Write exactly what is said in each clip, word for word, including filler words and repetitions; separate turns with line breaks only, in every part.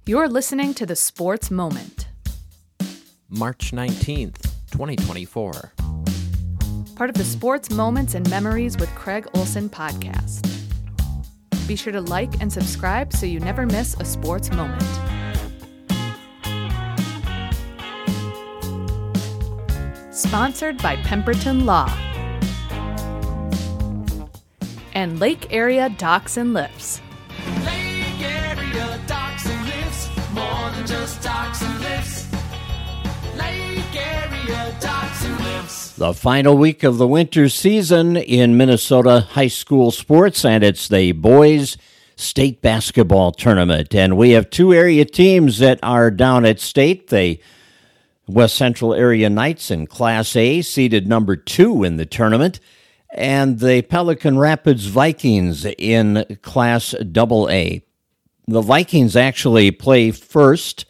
You're listening to The Sports Moment.
March nineteenth, twenty twenty-four.
Part of the Sports Moments and Memories with Craig Olson podcast. Be sure to like and subscribe so you never miss a sports moment. Sponsored by Pemberton Law and Lake Area Docks and Lifts.
Lake Area Docks and Lifts, more than just docks and lifts. Lake Area Docks and Lifts.
The final week of the winter season in Minnesota high school sports, and it's the boys state basketball tournament. And we have two area teams that are down at state. The West Central Area Knights in Class A, seeded number two in the tournament, and the Pelican Rapids Vikings in Class double A. The Vikings actually play first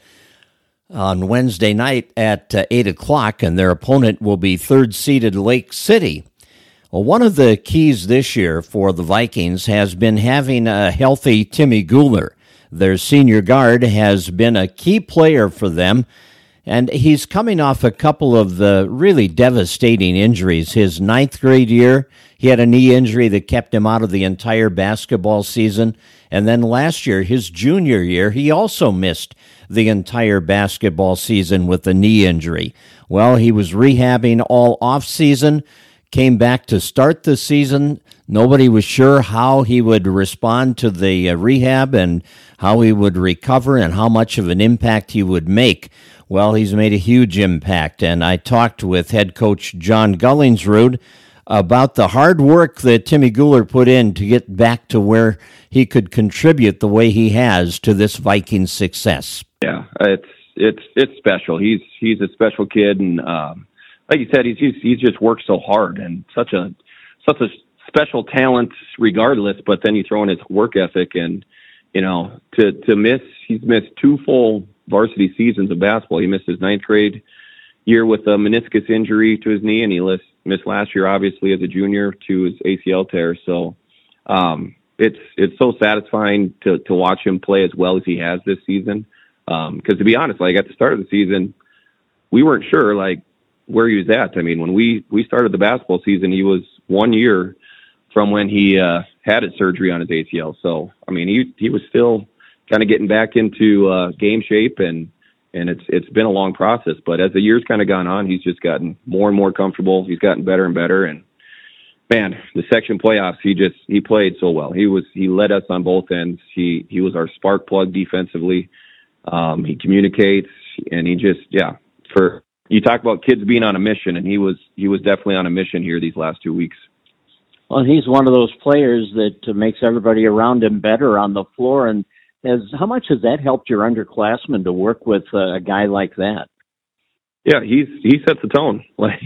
on Wednesday night at uh, eight o'clock, and their opponent will be third-seeded Lake City. Well, one of the keys this year for the Vikings has been having a healthy Timmy Guler. Their senior guard has been a key player for them, and he's coming off a couple of the really devastating injuries. His ninth grade year, he had a knee injury that kept him out of the entire basketball season. And then last year, his junior year, he also missed the entire basketball season with a knee injury. Well, he was rehabbing all off-season, came back to start the season. Nobody was sure how he would respond to the uh, rehab and how he would recover and how much of an impact he would make. Well, he's made a huge impact, and I talked with head coach John Gullingsrud about the hard work that Timmy Guler put in to get back to where he could contribute the way he has to this Vikings success.
Yeah, it's it's it's special. He's he's a special kid, and um, like you said, he's he's, he's just worked so hard and such a such a special talent, regardless. But then you throw in his work ethic, and you know, to to miss he's missed two full varsity seasons of basketball. He missed his ninth grade year with a meniscus injury to his knee, and he missed last year, obviously, as a junior to his A C L tear. So um, it's it's so satisfying to to watch him play as well as he has this season. Because um, to be honest, like at the start of the season, we weren't sure like where he was at. I mean, when we we started the basketball season, he was one year from when he uh, had his surgery on his A C L. So I mean, he he was still kind of getting back into uh, game shape, and and it's it's been a long process. But as the years kind of gone on, he's just gotten more and more comfortable. He's gotten better and better. And man, the section playoffs, he just he played so well. He was he led us on both ends. He he was our spark plug defensively. Um, he communicates, and he just yeah. For you talk about kids being on a mission, and he was he was definitely on a mission here these last two weeks.
Well, he's one of those players that uh, makes everybody around him better on the floor. And Has, how much has that helped your underclassmen to work with uh, a guy like that?
Yeah, he's he sets the tone. Like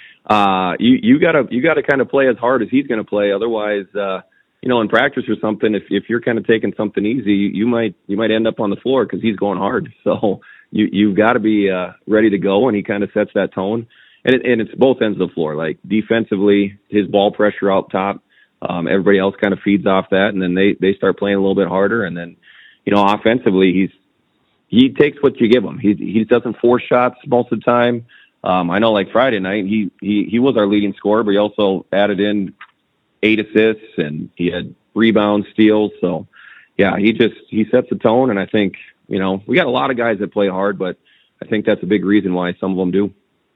uh, you you gotta you gotta kind of play as hard as he's going to play. Otherwise, uh, you know, in practice or something, if if you're kind of taking something easy, you, you might you might end up on the floor because he's going hard. So you you've got to be uh, ready to go, and he kind of sets that tone. And it, and it's both ends of the floor. Like defensively, his ball pressure out top. Um, everybody else kind of feeds off that, and then they they start playing a little bit harder, and then. You know, offensively, he's he takes what you give him. He he doesn't force shots most of the time. Um, I know, like Friday night, he he he was our leading scorer, but he also added in eight assists and he had rebounds, steals. So, yeah, he just he sets the tone, and I think you know we got a lot of guys that play hard, but I think that's a big reason why some of them do.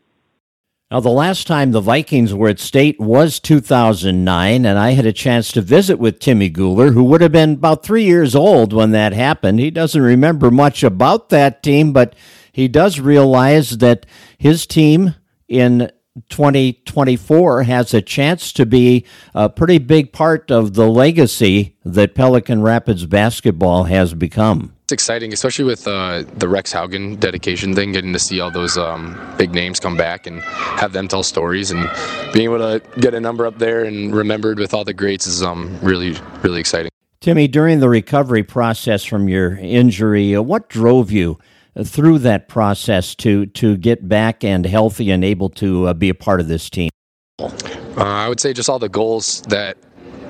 Now, the last time the Vikings were at state was two thousand nine, and I had a chance to visit with Timmy Guler, who would have been about three years old when that happened. He doesn't remember much about that team, but he does realize that his team in twenty twenty-four has a chance to be a pretty big part of the legacy that Pelican Rapids basketball has become.
It's exciting, especially with uh, the Rex Haugen dedication thing, getting to see all those um, big names come back and have them tell stories, and being able to get a number up there and remembered with all the greats is um, really, really exciting.
Timmy, during the recovery process from your injury, uh, what drove you through that process to, to get back and healthy and able to uh, be a part of this team?
Uh, I would say just all the goals that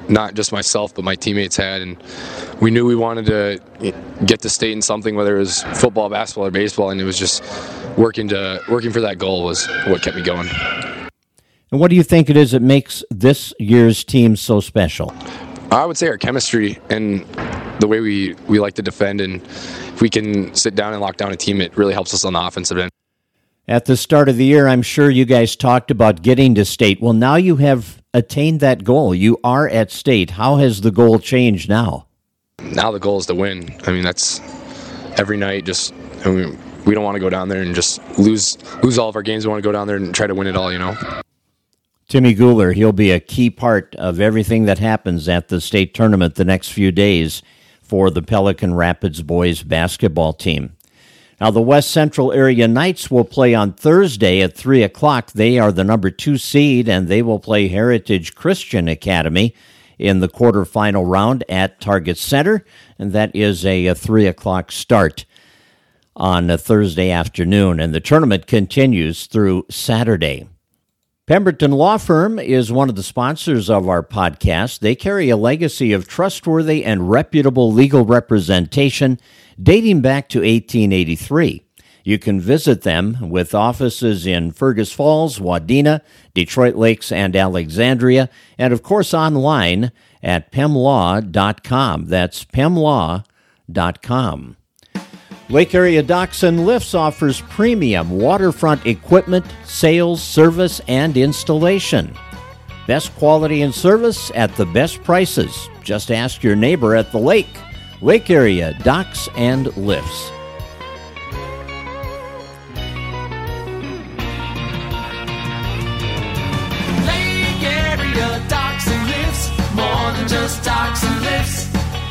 not just myself, but my teammates had. And we knew we wanted to get to state in something, whether it was football, basketball, or baseball. And it was just working to working for that goal was what kept me going.
And what do you think it is that makes this year's team so special?
I would say our chemistry and the way we, we like to defend. And if we can sit down and lock down a team, it really helps us on the offensive end.
At the start of the year, I'm sure you guys talked about getting to state. Well, now you have attained that goal. You are at state. How has the goal changed now?
Now the goal is to win. I mean, that's every night. Just I mean, we don't want to go down there and just lose lose all of our games. We want to go down there and try to win it all, you know.
Timmy Guler, he'll be a key part of everything that happens at the state tournament the next few days for the Pelican Rapids boys basketball team. Now, the West Central Area Knights will play on Thursday at three o'clock. They are the number two seed, and they will play Heritage Christian Academy in the quarterfinal round at Target Center, and that is a, a three o'clock start on a Thursday afternoon, and the tournament continues through Saturday. Pemberton Law Firm is one of the sponsors of our podcast. They carry a legacy of trustworthy and reputable legal representation dating back to eighteen eighty-three. You can visit them with offices in Fergus Falls, Wadena, Detroit Lakes, and Alexandria, and of course online at pem law dot com. That's pem law dot com. Lake Area Docks and Lifts offers premium waterfront equipment, sales, service, and installation. Best quality and service at the best prices. Just ask your neighbor at the lake. Lake Area Docks and Lifts.
Lake Area Docks and Lifts, more than just docks and lifts.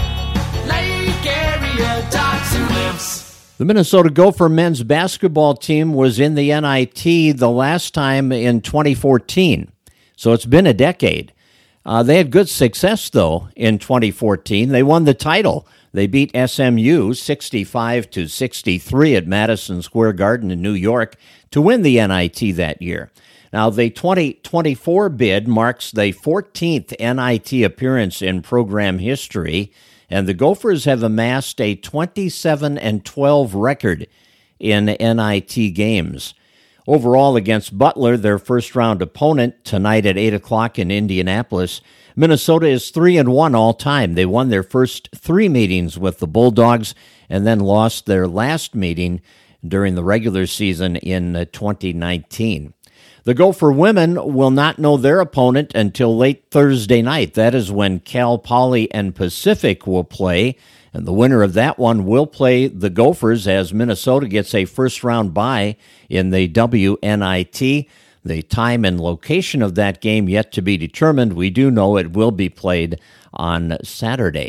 Lake Area Docks and Lifts.
The Minnesota Gopher men's basketball team was in the N I T the last time in twenty fourteen, so it's been a decade. Uh, they had good success, though, in twenty fourteen. They won the title. They beat S M U sixty-five to sixty-three at Madison Square Garden in New York to win the N I T that year. Now, the twenty twenty-four bid marks the fourteenth N I T appearance in program history, and the Gophers have amassed a twenty-seven and twelve record in N I T games. Overall, against Butler, their first-round opponent, tonight at eight o'clock in Indianapolis, Minnesota is three and one all-time. They won their first three meetings with the Bulldogs and then lost their last meeting during the regular season in twenty nineteen. The Gopher women will not know their opponent until late Thursday night. That is when Cal Poly and Pacific will play, and the winner of that one will play the Gophers as Minnesota gets a first-round bye in the W N I T. The time and location of that game yet to be determined. We do know it will be played on Saturday.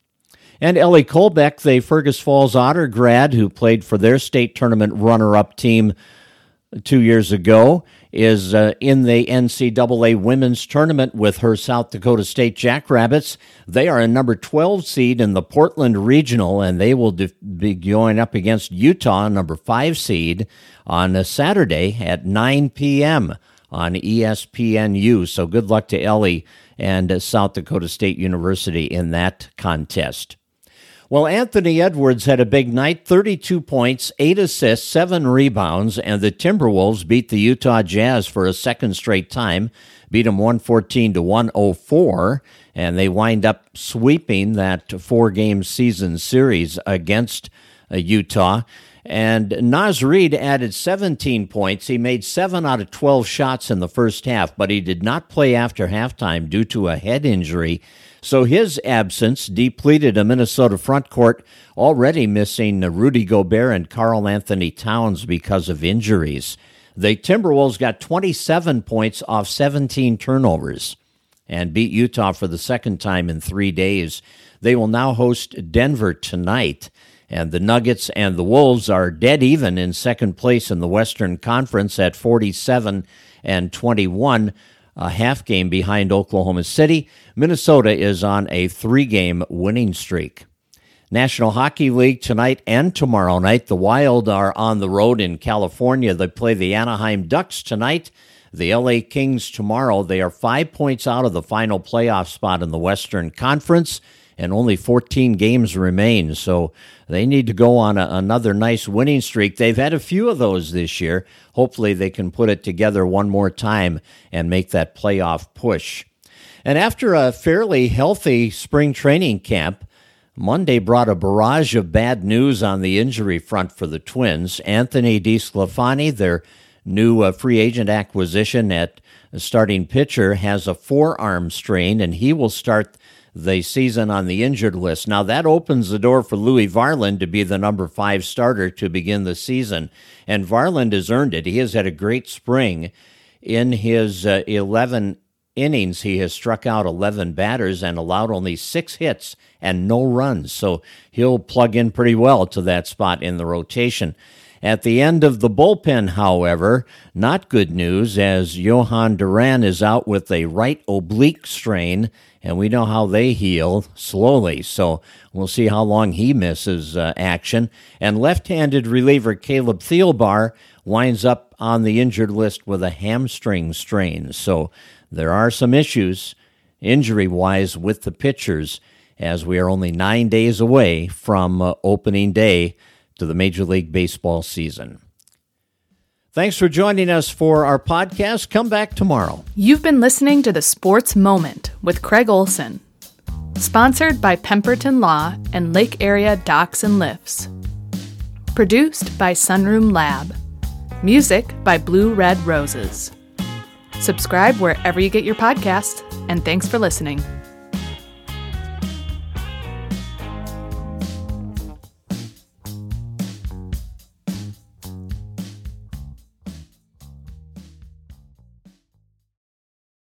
And Ellie Colbeck, the Fergus Falls Otter grad who played for their state tournament runner-up team two years ago, is uh, in the N C double A women's tournament with her South Dakota State Jackrabbits. They are a number twelve seed in the Portland Regional, and they will de- be going up against Utah, number five seed, on a Saturday at nine p.m. on E S P N U. So good luck to Ellie and uh, South Dakota State University in that contest. Well, Anthony Edwards had a big night, thirty-two points, eight assists, seven rebounds, and the Timberwolves beat the Utah Jazz for a second straight time, beat them one fourteen to one oh four, and they wind up sweeping that four-game season series against uh, Utah. And Naz Reid added seventeen points. He made seven out of twelve shots in the first half, but he did not play after halftime due to a head injury. So his absence depleted a Minnesota front court already missing Rudy Gobert and Karl Anthony Towns because of injuries. The Timberwolves got twenty-seven points off seventeen turnovers and beat Utah for the second time in three days. They will now host Denver tonight. And the Nuggets and the Wolves are dead even in second place in the Western Conference at forty-seven and twenty-one, a half game behind Oklahoma City. Minnesota is on a three-game winning streak. National Hockey League tonight and tomorrow night. The Wild are on the road in California. They play the Anaheim Ducks tonight. the L A Kings tomorrow. They are five points out of the final playoff spot in the Western Conference, and only fourteen games remain, so they need to go on a, another nice winning streak. They've had a few of those this year. Hopefully they can put it together one more time and make that playoff push. And after a fairly healthy spring training camp, Monday brought a barrage of bad news on the injury front for the Twins. Anthony DeSclafani, their new uh, free agent acquisition at starting pitcher, has a forearm strain, and he will start the season on the injured list. Now, that opens the door for Louis Varland to be the number five starter to begin the season, and Varland has earned it. He has had a great spring. In his uh, eleven innings, he has struck out eleven batters and allowed only six hits and no runs, so he'll plug in pretty well to that spot in the rotation. At the end of the bullpen, however, not good news, as Johan Duran is out with a right oblique strain, and we know how they heal slowly, so we'll see how long he misses uh, action. And left-handed reliever Caleb Thielbar winds up on the injured list with a hamstring strain, so there are some issues injury-wise with the pitchers, as we are only nine days away from uh, opening day to the Major League Baseball season. Thanks for joining us for our podcast. Come back tomorrow.
You've been listening to The Sports Moment with Craig Olson, sponsored by Pemberton Law and Lake Area Docks and Lifts. Produced by Sunroom Lab. Music by Blue Red Roses. Subscribe wherever you get your podcasts, and thanks for listening.